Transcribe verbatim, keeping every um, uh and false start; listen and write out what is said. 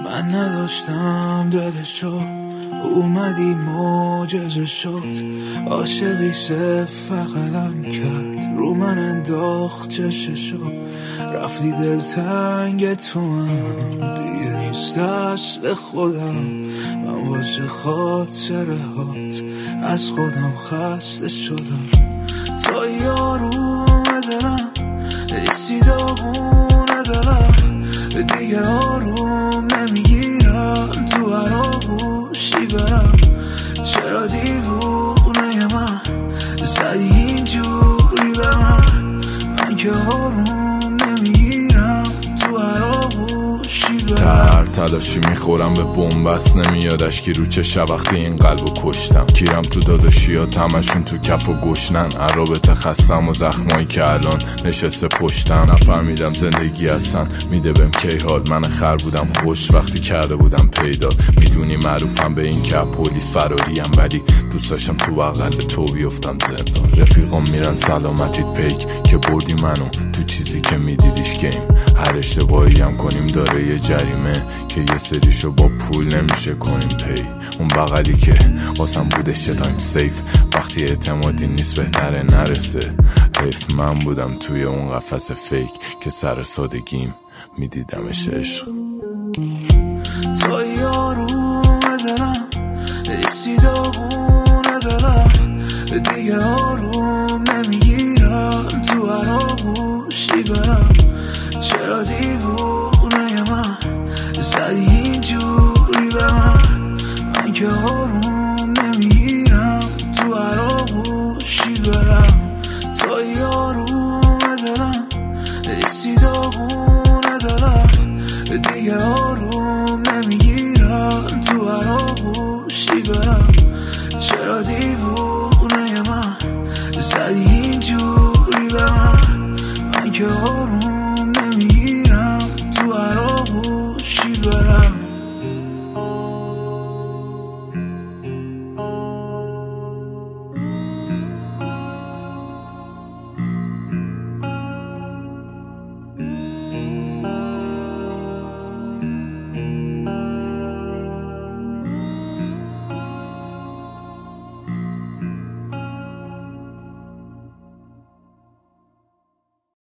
من نداشتم دلشو، اومدی معجزه شد. عاشقی صفر قلم کرد، رو من انداخت چششو. رفتی دلتنگ تو هم دیگه نیست دست خودم. من واسه خاطره هات از خودم خسته شدم. تو یاروم دلم، ایسی داغون دلم، دیگه آروم نمیگیرم. تو هر آغوشی برم، چرا دیوونه من زدی اینجوری به من؟ من که آروم نمیگیرم، تو هر آغوشی برم. تر تلاشی میخورم به بومبست، نمیادش که رو چه شب وقتی این قلبو کشتم. کیرم تو داداشیات همشون تو کف و گشنن. عرابت خستم و زخمایی که الان نشسته پشتم. نفهمیدم زندگی هستن میده بهم کی حال. من خر بودم خوش وقتی کرده بودم پیدا. میدونی معروفم به این که پلیس فراریم، ولی دوست داشتم تو بغل تو بیفتم زندان. رفیقام میرن سلامتیت پیک که بردی منو تو چیزی که میدیدیش گیم. هر اشتباهی هم کنیم داره یه جریمه که یه سریشو با پول نمیشه کنیم پی. اون بغلی که واسم بودش یه تایم سیف، وقتی اعتمادی نیست بهتره نرسه. حیف من بودم توی اون قفس فیک که سر سادگیم میدیدمش عشق. تو یاروم دلم، ایسی داغون دلم، دیگه آروم نمیگیرم. تو هر آغوشی برم، چرا دیوونه من زدی اینجوری به من؟ من که آروم نمیگیرم، تو هر آغوشی برم. تو یاروم دلم، ایسی داغون دلم، دیگه آروم نمیگیرم. تو هر آغوشی برم، چرا دیوونه من زدی